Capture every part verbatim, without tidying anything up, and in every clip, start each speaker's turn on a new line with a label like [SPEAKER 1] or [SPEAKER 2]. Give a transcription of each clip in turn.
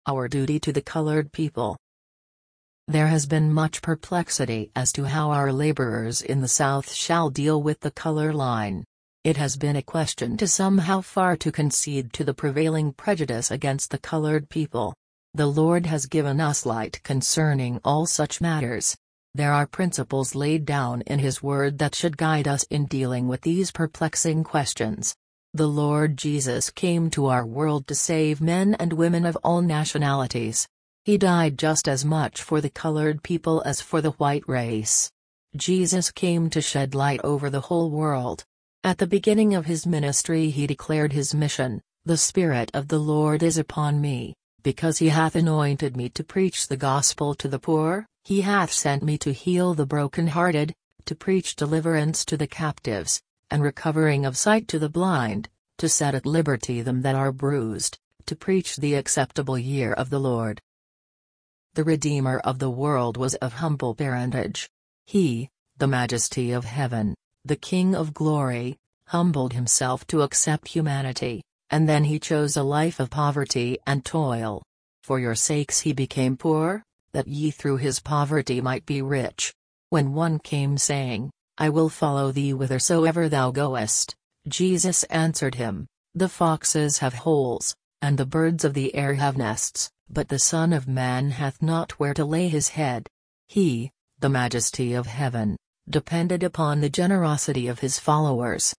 [SPEAKER 1] Our duty to the colored people. There has been much perplexity as to how our laborers in the South shall deal with the color line. It has been a question to some how far to concede to the prevailing prejudice against the colored people. The Lord has given us light concerning all such matters. There are principles laid down in His Word that should guide us in dealing with these perplexing questions. The Lord Jesus came to our world to save men and women of all nationalities. He died just as much for the colored people as for the white race. Jesus came to shed light over the whole world. At the beginning of His ministry He declared His mission, "The Spirit of the Lord is upon me, because He hath anointed me to preach the gospel to the poor, He hath sent me to heal the brokenhearted, to preach deliverance to the captives, and recovering of sight to the blind, to set at liberty them that are bruised, to preach the acceptable year of the Lord." The Redeemer of the world was of humble parentage. He, the Majesty of heaven, the King of glory, humbled Himself to accept humanity, and then He chose a life of poverty and toil. For your sakes He became poor, that ye through His poverty might be rich. When one came saying, "I will follow thee whithersoever thou goest," Jesus answered him, "The foxes have holes, and the birds of the air have nests, but the Son of Man hath not where to lay his head." He, the Majesty of heaven, depended upon the generosity of His followers.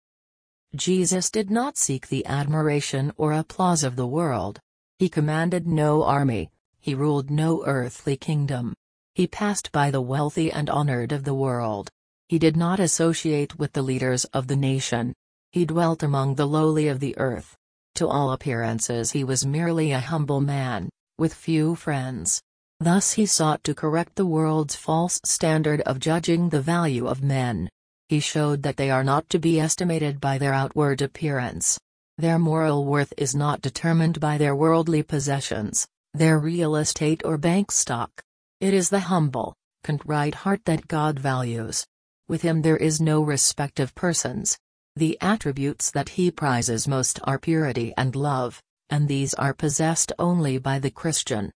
[SPEAKER 1] Jesus did not seek the admiration or applause of the world. He commanded no army, He ruled no earthly kingdom. He passed by the wealthy and honored of the world. He did not associate with the leaders of the nation. He dwelt among the lowly of the earth. To all appearances He was merely a humble man, with few friends. Thus He sought to correct the world's false standard of judging the value of men. He showed that they are not to be estimated by their outward appearance. Their moral worth is not determined by their worldly possessions, their real estate or bank stock. It is the humble, contrite heart that God values. With Him there is no respect of persons. The attributes that He prizes most are purity and love, and these are possessed only by the Christian.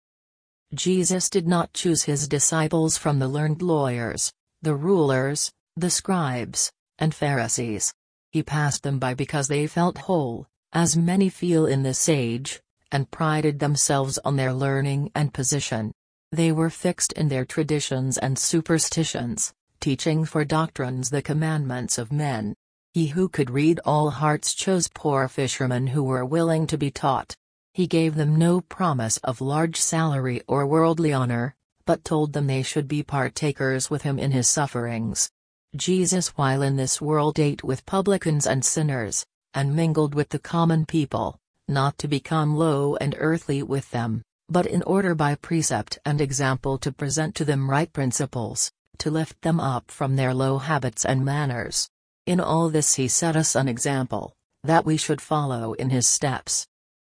[SPEAKER 1] Jesus did not choose His disciples from the learned lawyers, the rulers, the scribes, and Pharisees. He passed them by because they felt whole, as many feel in this age, and prided themselves on their learning and position. They were fixed in their traditions and superstitions, teaching for doctrines the commandments of men. He who could read all hearts chose poor fishermen who were willing to be taught. He gave them no promise of large salary or worldly honor, but told them they should be partakers with Him in His sufferings. Jesus while in this world ate with publicans and sinners, and mingled with the common people, not to become low and earthly with them, but in order by precept and example to present to them right principles, to lift them up from their low habits and manners. In all this He set us an example, that we should follow in His steps.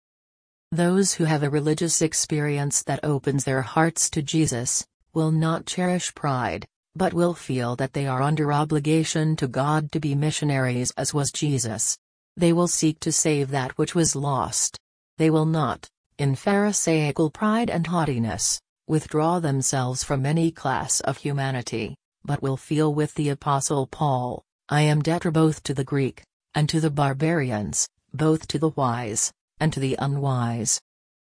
[SPEAKER 1] Those who have a religious experience that opens their hearts to Jesus, will not cherish pride, but will feel that they are under obligation to God to be missionaries as was Jesus. They will seek to save that which was lost. They will not, in pharisaical pride and haughtiness, withdraw themselves from any class of humanity, but will feel with the Apostle Paul, "I am debtor both to the Greek, and to the barbarians, both to the wise, and to the unwise."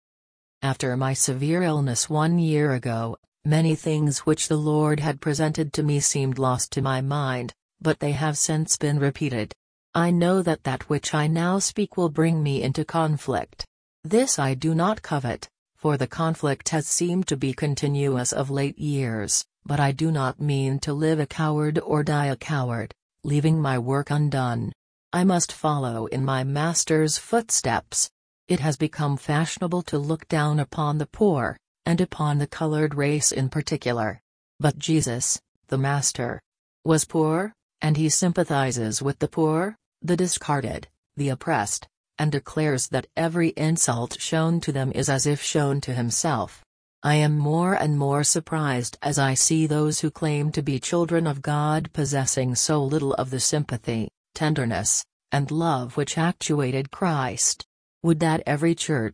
[SPEAKER 1] After my severe illness one year ago, many things which the Lord had presented to me seemed lost to my mind, but they have since been repeated. I know that that which I now speak will bring me into conflict. This I do not covet, for the conflict has seemed to be continuous of late years, but I do not mean to live a coward or die a coward, leaving my work undone. I must follow in my Master's footsteps. It has become fashionable to look down upon the poor, and upon the colored race in particular. But Jesus, the Master, was poor, and He sympathizes with the poor, the discarded, the oppressed, and declares that every insult shown to them is as if shown to Himself. I am more and more surprised as I see those who claim to be children of God possessing so little of the sympathy, tenderness, and love which actuated Christ. Would that every church,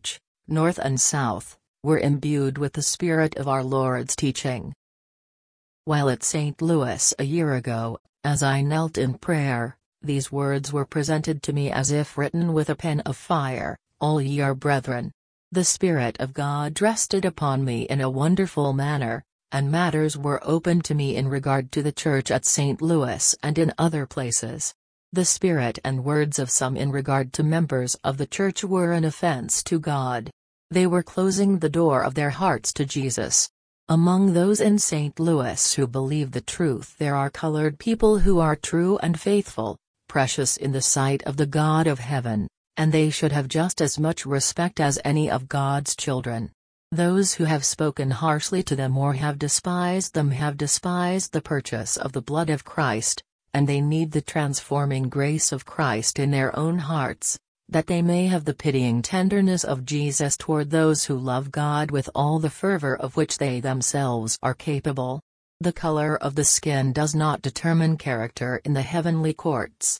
[SPEAKER 1] north and south, were imbued with the spirit of our Lord's teaching. While at Saint Louis a year ago, as I knelt in prayer, these words were presented to me as if written with a pen of fire: "All ye are brethren." The Spirit of God rested upon me in a wonderful manner, and matters were opened to me in regard to the church at Saint Louis and in other places. The spirit and words of some in regard to members of the church were an offense to God. They were closing the door of their hearts to Jesus. Among those in Saint Louis who believe the truth there are colored people who are true and faithful, precious in the sight of the God of heaven, and they should have just as much respect as any of God's children. Those who have spoken harshly to them or have despised them have despised the purchase of the blood of Christ, and they need the transforming grace of Christ in their own hearts, that they may have the pitying tenderness of Jesus toward those who love God with all the fervor of which they themselves are capable. The color of the skin does not determine character in the heavenly courts.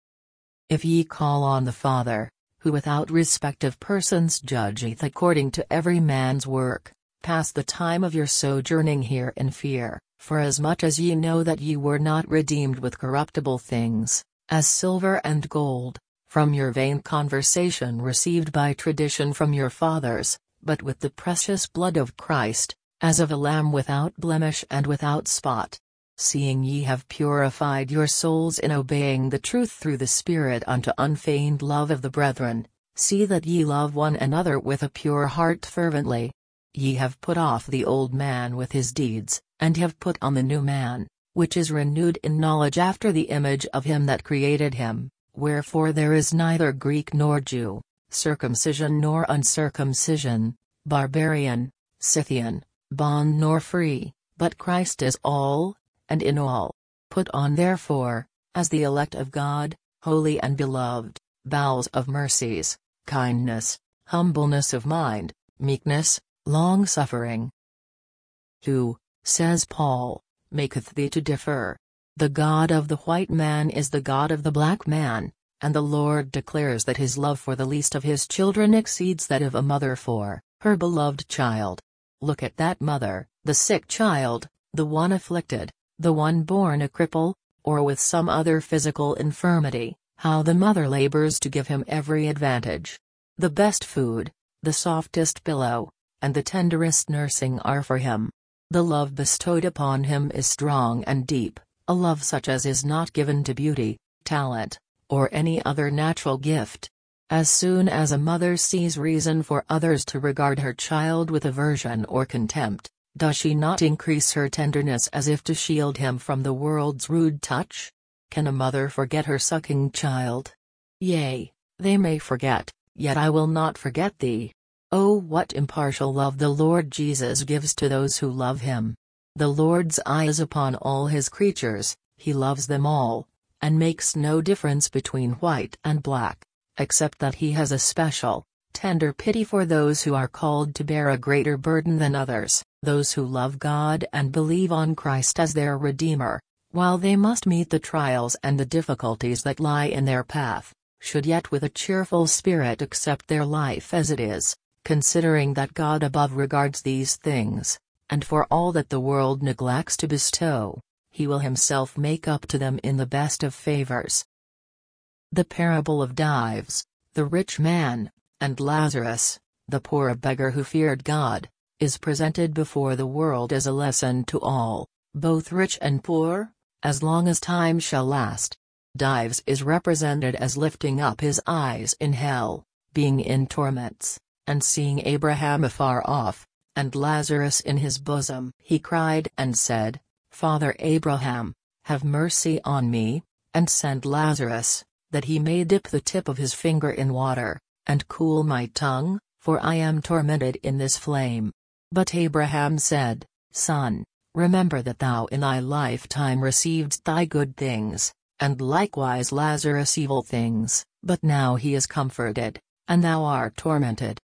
[SPEAKER 1] If ye call on the Father, who without respect of persons judgeth according to every man's work, pass the time of your sojourning here in fear, forasmuch as ye know that ye were not redeemed with corruptible things, as silver and gold, from your vain conversation received by tradition from your fathers, but with the precious blood of Christ, as of a lamb without blemish and without spot. Seeing ye have purified your souls in obeying the truth through the Spirit unto unfeigned love of the brethren, see that ye love one another with a pure heart fervently. Ye have put off the old man with his deeds, and have put on the new man, which is renewed in knowledge after the image of him that created him, wherefore there is neither Greek nor Jew, circumcision nor uncircumcision, barbarian, Scythian, bond nor free, but Christ is all, and in all. Put on therefore, as the elect of God, holy and beloved, bowels of mercies, kindness, humbleness of mind, meekness, long-suffering. Who, says Paul, maketh thee to differ? The God of the white man is the God of the black man, and the Lord declares that his love for the least of his children exceeds that of a mother for her beloved child. Look at that mother, the sick child, the one afflicted, the one born a cripple, or with some other physical infirmity, how the mother labors to give him every advantage. The best food, the softest pillow, and the tenderest nursing are for him. The love bestowed upon him is strong and deep, a love such as is not given to beauty, talent, or any other natural gift. As soon as a mother sees reason for others to regard her child with aversion or contempt, does she not increase her tenderness as if to shield him from the world's rude touch? Can a mother forget her sucking child? Yea, they may forget, yet I will not forget thee. Oh, what impartial love the Lord Jesus gives to those who love him. The Lord's eye is upon all his creatures, he loves them all, and makes no difference between white and black, except that he has a special, tender pity for those who are called to bear a greater burden than others, those who love God and believe on Christ as their Redeemer, while they must meet the trials and the difficulties that lie in their path, should yet with a cheerful spirit accept their life as it is, considering that God above regards these things, and for all that the world neglects to bestow, he will himself make up to them in the best of favors. The parable of Dives, the rich man, and Lazarus, the poor beggar who feared God, is presented before the world as a lesson to all, both rich and poor, as long as time shall last. Dives is represented as lifting up his eyes in hell, being in torments, and seeing Abraham afar off, and Lazarus in his bosom. He cried and said, Father Abraham, have mercy on me, and send Lazarus, that he may dip the tip of his finger in water, and cool my tongue, for I am tormented in this flame. But Abraham said, Son, remember that thou in thy lifetime receivedst thy good things, and likewise Lazarus evil things, but now he is comforted, and thou art tormented.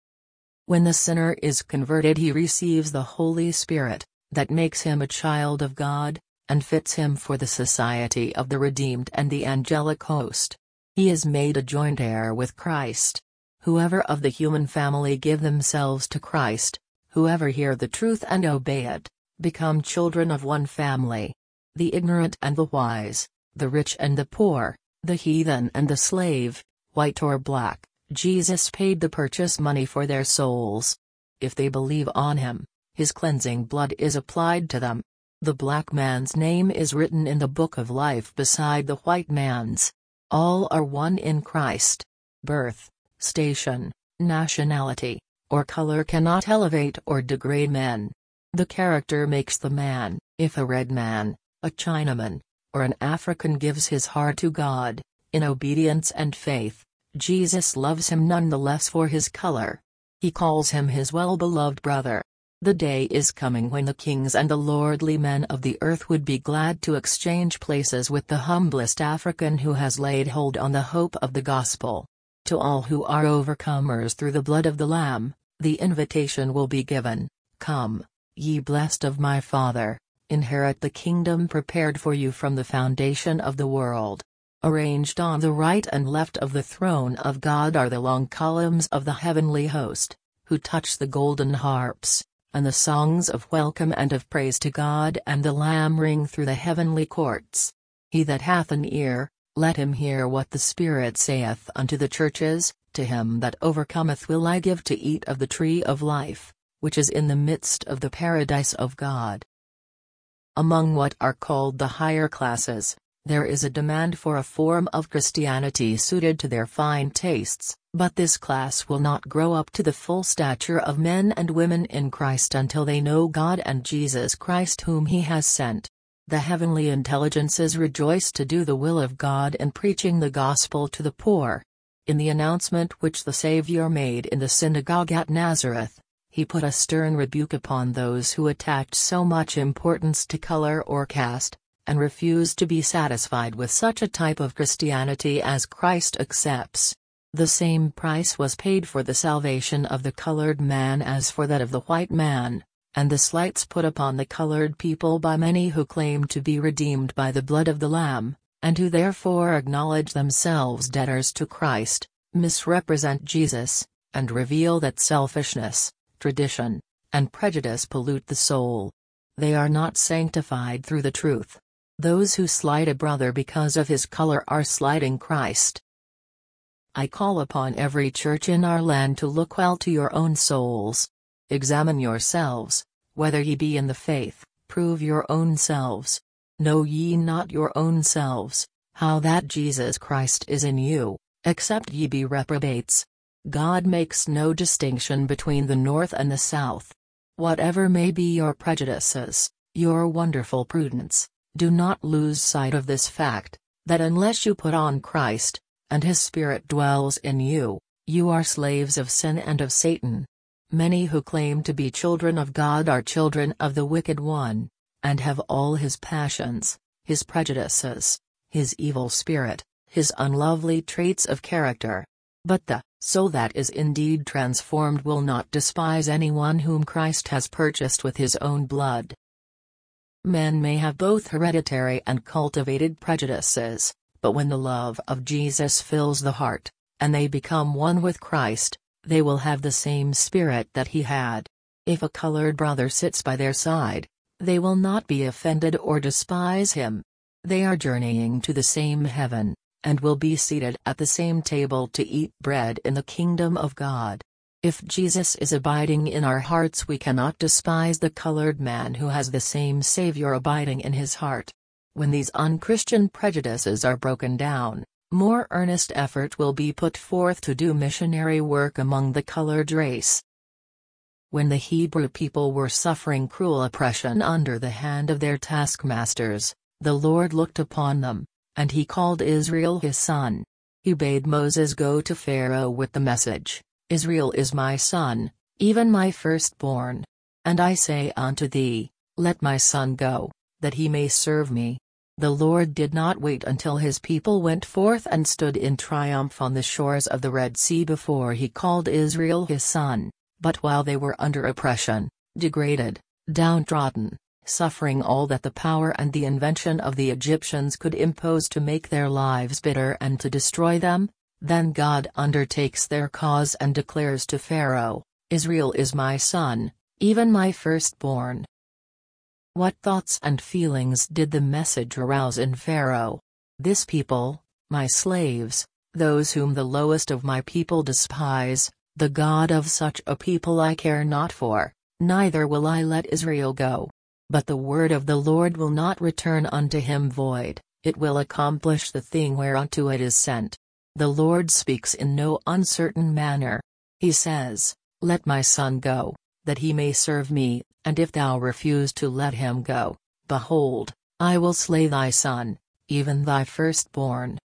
[SPEAKER 1] When the sinner is converted he receives the Holy Spirit, that makes him a child of God, and fits him for the society of the redeemed and the angelic host. He is made a joint heir with Christ. Whoever of the human family give themselves to Christ, whoever hear the truth and obey it, become children of one family. The ignorant and the wise, the rich and the poor, the heathen and the slave, white or black, Jesus paid the purchase money for their souls. If they believe on him, his cleansing blood is applied to them. The black man's name is written in the book of life beside the white man's. All are one in Christ. Birth, station, nationality, or color cannot elevate or degrade men. The character makes the man. If a red man, a Chinaman, or an African gives his heart to God, in obedience and faith, Jesus loves him none the less for his color. He calls him his well-beloved brother. The day is coming when the kings and the lordly men of the earth would be glad to exchange places with the humblest African who has laid hold on the hope of the gospel. To all who are overcomers through the blood of the Lamb, the invitation will be given, "Come, ye blessed of my Father, inherit the kingdom prepared for you from the foundation of the world." Arranged on the right and left of the throne of God are the long columns of the heavenly host, who touch the golden harps, and the songs of welcome and of praise to God and the Lamb ring through the heavenly courts. He that hath an ear, let him hear what the Spirit saith unto the churches. To him that overcometh will I give to eat of the tree of life, which is in the midst of the paradise of God. Among what are called the higher classes, there is a demand for a form of Christianity suited to their fine tastes, but this class will not grow up to the full stature of men and women in Christ until they know God and Jesus Christ whom he has sent. The heavenly intelligences rejoice to do the will of God in preaching the gospel to the poor. In the announcement which the Savior made in the synagogue at Nazareth, he put a stern rebuke upon those who attached so much importance to color or caste, and refused to be satisfied with such a type of Christianity as Christ accepts. The same price was paid for the salvation of the colored man as for that of the white man, and the slights put upon the colored people by many who claim to be redeemed by the blood of the Lamb, and who therefore acknowledge themselves debtors to Christ, misrepresent Jesus, and reveal that selfishness, tradition, and prejudice pollute the soul. They are not sanctified through the truth. Those who slight a brother because of his color are slighting Christ. I call upon every church in our land to look well to your own souls. Examine yourselves, whether ye be in the faith, prove your own selves. Know ye not your own selves, how that Jesus Christ is in you, except ye be reprobates? God makes no distinction between the north and the south. Whatever may be your prejudices, your wonderful prudence, do not lose sight of this fact, that unless you put on Christ, and his Spirit dwells in you, you are slaves of sin and of Satan. Many who claim to be children of God are children of the wicked one, and have all his passions, his prejudices, his evil spirit, his unlovely traits of character. But the soul that is indeed transformed will not despise anyone whom Christ has purchased with his own blood. Men may have both hereditary and cultivated prejudices, but when the love of Jesus fills the heart, and they become one with Christ, they will have the same spirit that he had. If a colored brother sits by their side, they will not be offended or despise him. They are journeying to the same heaven, and will be seated at the same table to eat bread in the kingdom of God. If Jesus is abiding in our hearts, we cannot despise the colored man who has the same Savior abiding in his heart. When these unchristian prejudices are broken down, more earnest effort will be put forth to do missionary work among the colored race. When the Hebrew people were suffering cruel oppression under the hand of their taskmasters, the Lord looked upon them, and he called Israel his son. He bade Moses go to Pharaoh with the message, "Israel is my son, even my firstborn. And I say unto thee, let my son go, that he may serve me." The Lord did not wait until his people went forth and stood in triumph on the shores of the Red Sea before he called Israel his son, but while they were under oppression, degraded, downtrodden, suffering all that the power and the invention of the Egyptians could impose to make their lives bitter and to destroy them, Then God undertakes their cause and declares to Pharaoh, "Israel is my son, even my firstborn." What thoughts and feelings did the message arouse in Pharaoh? "This people, my slaves, those whom the lowest of my people despise, the God of such a people I care not for, neither will I let Israel go. But the word of the Lord will not return unto him void, it will accomplish the thing whereunto it is sent. The Lord speaks in no uncertain manner. He says, Let my son go, that he may serve me, and if thou refuse to let him go, behold, I will slay thy son, even thy firstborn."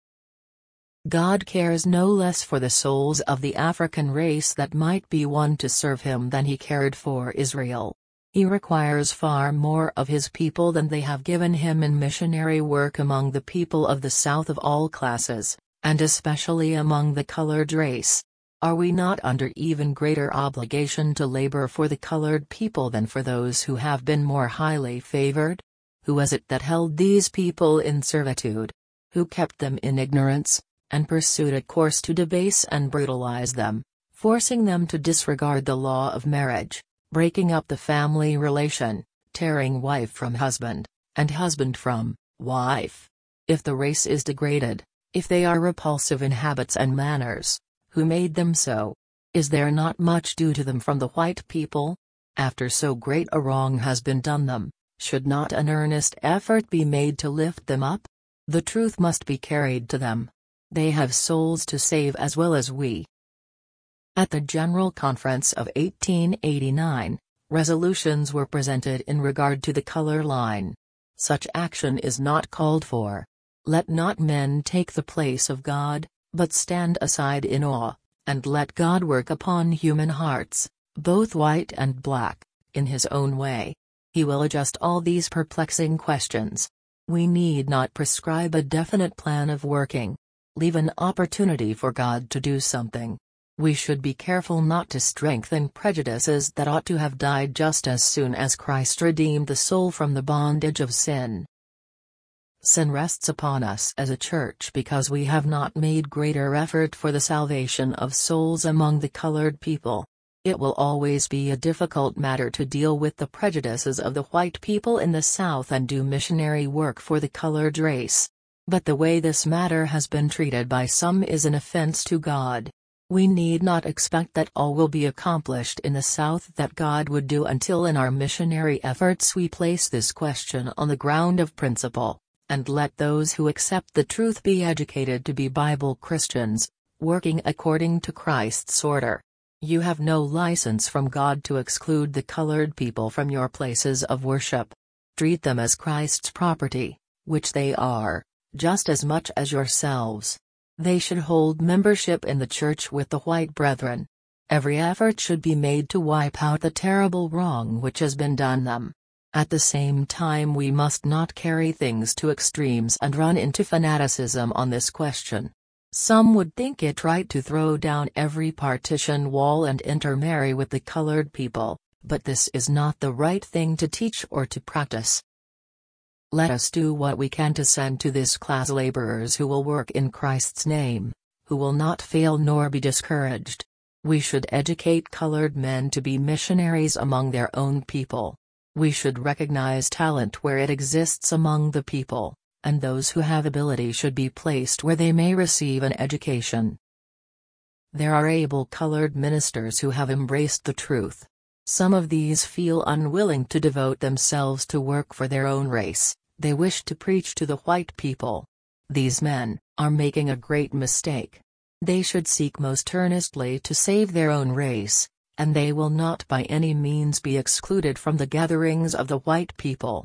[SPEAKER 1] God cares no less for the souls of the African race that might be won to serve him than he cared for Israel. He requires far more of his people than they have given him in missionary work among the people of the South of all classes, and especially among the colored race. Are we not under even greater obligation to labor for the colored people than for those who have been more highly favored? Who was it that held these people in servitude? Who kept them in ignorance, and pursued a course to debase and brutalize them, forcing them to disregard the law of marriage, breaking up the family relation, tearing wife from husband, and husband from wife? If the race is degraded, if they are repulsive in habits and manners, who made them so? Is there not much due to them from the white people? After so great a wrong has been done them, should not an earnest effort be made to lift them up? The truth must be carried to them. They have souls to save as well as we. At the General Conference of eighteen eighty-nine, resolutions were presented in regard to the color line. Such action is not called for. Let not men take the place of God, but stand aside in awe, and let God work upon human hearts, both white and black, in his own way. He will adjust all these perplexing questions. We need not prescribe a definite plan of working. Leave an opportunity for God to do something. We should be careful not to strengthen prejudices that ought to have died just as soon as Christ redeemed the soul from the bondage of sin. Sin rests upon us as a church because we have not made greater effort for the salvation of souls among the colored people. It will always be a difficult matter to deal with the prejudices of the white people in the South and do missionary work for the colored race. But the way this matter has been treated by some is an offense to God. We need not expect that all will be accomplished in the South that God would do until in our missionary efforts we place this question on the ground of principle, and let those who accept the truth be educated to be Bible Christians, working according to Christ's order. You have no license from God to exclude the colored people from your places of worship. Treat them as Christ's property, which they are, just as much as yourselves. They should hold membership in the church with the white brethren. Every effort should be made to wipe out the terrible wrong which has been done them. At the same time, we must not carry things to extremes and run into fanaticism on this question. Some would think it right to throw down every partition wall and intermarry with the colored people, but this is not the right thing to teach or to practice. Let us do what we can to send to this class laborers who will work in Christ's name, who will not fail nor be discouraged. We should educate colored men to be missionaries among their own people. We should recognize talent where it exists among the people, and those who have ability should be placed where they may receive an education. There are able colored ministers who have embraced the truth. Some of these feel unwilling to devote themselves to work for their own race, they wish to preach to the white people. These men are making a great mistake. They should seek most earnestly to save their own race, and they will not by any means be excluded from the gatherings of the white people.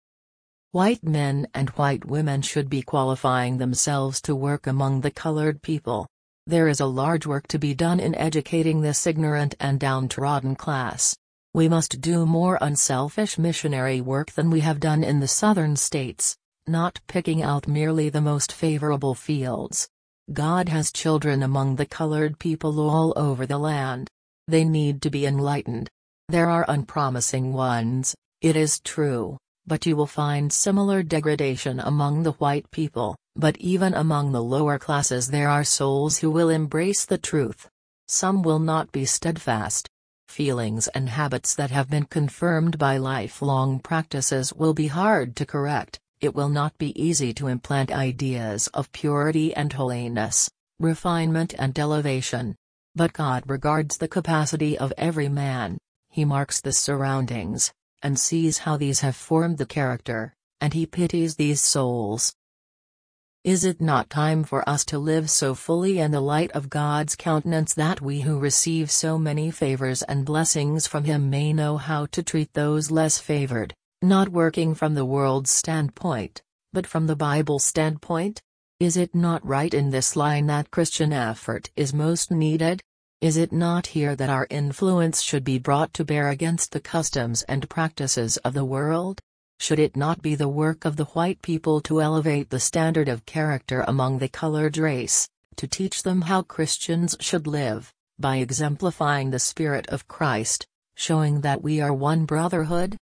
[SPEAKER 1] White men and white women should be qualifying themselves to work among the colored people. There is a large work to be done in educating this ignorant and downtrodden class. We must do more unselfish missionary work than we have done in the southern states, not picking out merely the most favorable fields. God has children among the colored people all over the land. They need to be enlightened. There are unpromising ones, it is true, But you will find similar degradation among the white people, but even among the lower classes there are souls who will embrace the truth. Some will not be steadfast. Feelings and habits that have been confirmed by lifelong practices will be hard to correct. It will not be easy to implant ideas of purity and holiness, refinement and elevation. But God regards the capacity of every man, He marks the surroundings, and sees how these have formed the character, and He pities these souls. Is it not time for us to live so fully in the light of God's countenance that we who receive so many favors and blessings from Him may know how to treat those less favored, not working from the world's standpoint, but from the Bible's standpoint? Is it not right in this line that Christian effort is most needed? Is it not here that our influence should be brought to bear against the customs and practices of the world? Should it not be the work of the white people to elevate the standard of character among the colored race, to teach them how Christians should live, by exemplifying the Spirit of Christ, showing that we are one brotherhood?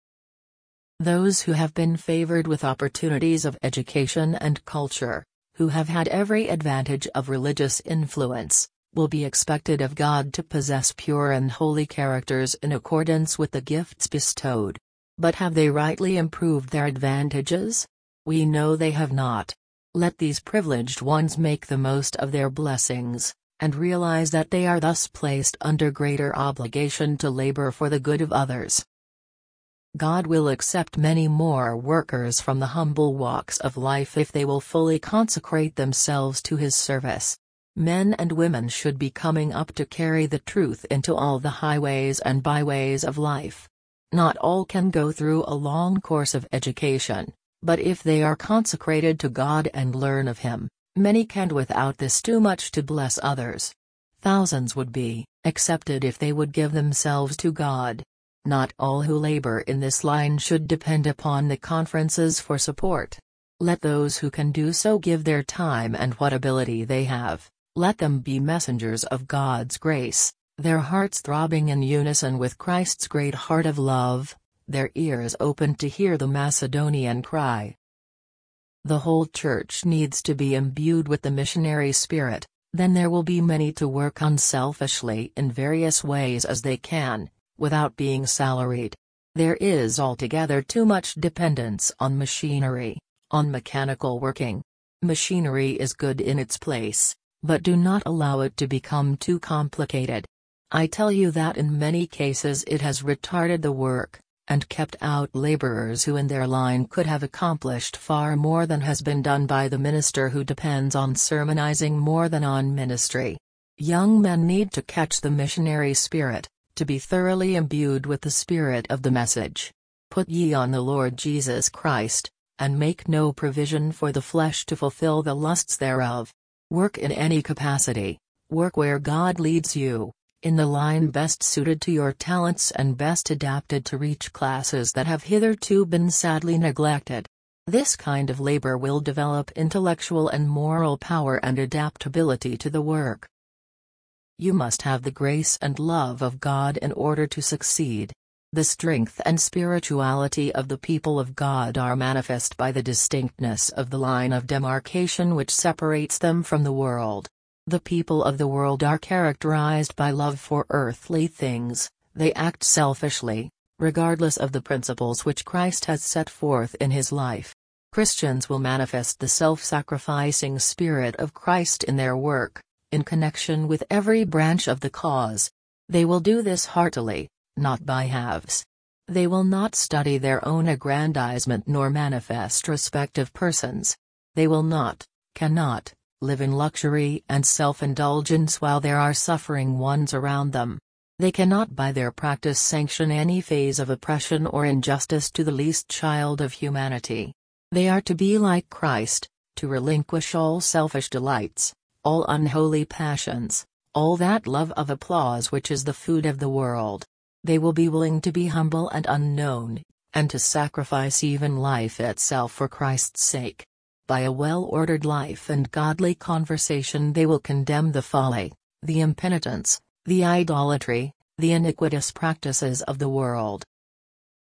[SPEAKER 1] Those who have been favored with opportunities of education and culture, who have had every advantage of religious influence, will be expected of God to possess pure and holy characters in accordance with the gifts bestowed. But have they rightly improved their advantages? We know they have not. Let these privileged ones make the most of their blessings, and realize that they are thus placed under greater obligation to labor for the good of others. God will accept many more workers from the humble walks of life if they will fully consecrate themselves to His service. Men and women should be coming up to carry the truth into all the highways and byways of life. Not all can go through a long course of education, but if they are consecrated to God and learn of Him, many can without this do much to bless others. Thousands would be accepted if they would give themselves to God. Not all who labor in this line should depend upon the conferences for support. Let those who can do so give their time and what ability they have. Let them be messengers of God's grace, their hearts throbbing in unison with Christ's great heart of love, their ears open to hear the Macedonian cry. The whole church needs to be imbued with the missionary spirit, then there will be many to work unselfishly in various ways as they can, without being salaried. There is altogether too much dependence on machinery, on mechanical working. Machinery is good in its place, but do not allow it to become too complicated. I tell you that in many cases it has retarded the work, and kept out laborers who in their line could have accomplished far more than has been done by the minister who depends on sermonizing more than on ministry. Young men need to catch the missionary spirit, to be thoroughly imbued with the spirit of the message. Put ye on the Lord Jesus Christ, and make no provision for the flesh to fulfill the lusts thereof. Work in any capacity, work where God leads you, in the line best suited to your talents and best adapted to reach classes that have hitherto been sadly neglected. This kind of labor will develop intellectual and moral power and adaptability to the work. You must have the grace and love of God in order to succeed. The strength and spirituality of the people of God are manifest by the distinctness of the line of demarcation which separates them from the world. The people of the world are characterized by love for earthly things, they act selfishly, regardless of the principles which Christ has set forth in His life. Christians will manifest the self-sacrificing spirit of Christ in their work, in connection with every branch of the cause. They will do this heartily, not by halves. They will not study their own aggrandizement nor manifest respect of persons. They will not, cannot, live in luxury and self-indulgence while there are suffering ones around them. They cannot by their practice sanction any phase of oppression or injustice to the least child of humanity. They are to be like Christ, to relinquish all selfish delights, all unholy passions, all that love of applause which is the food of the world. They will be willing to be humble and unknown, and to sacrifice even life itself for Christ's sake. By a well-ordered life and godly conversation they will condemn the folly, the impenitence, the idolatry, the iniquitous practices of the world.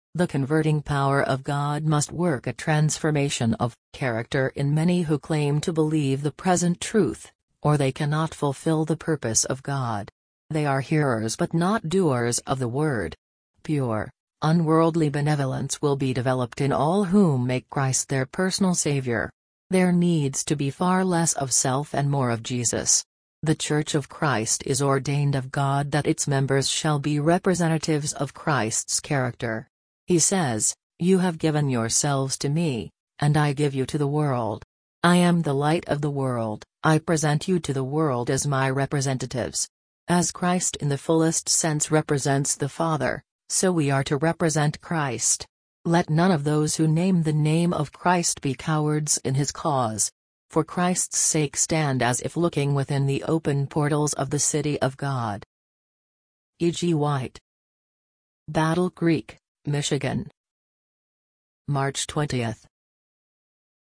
[SPEAKER 1] The converting power of God must work a transformation of character in many who claim to believe the present truth, or they cannot fulfill the purpose of God. They are hearers but not doers of the word. Pure, unworldly benevolence will be developed in all whom make Christ their personal Savior. There needs to be far less of self and more of Jesus. The Church of Christ is ordained of God that its members shall be representatives of Christ's character. He says, "You have given yourselves to me, and I give you to the world. I am the light of the world, I present you to the world as my representatives." As Christ in the fullest sense represents the Father, so we are to represent Christ. Let none of those who name the name of Christ be cowards in his cause. For Christ's sake stand as if looking within the open portals of the city of God. E G White. Battle Creek, Michigan. March twentieth.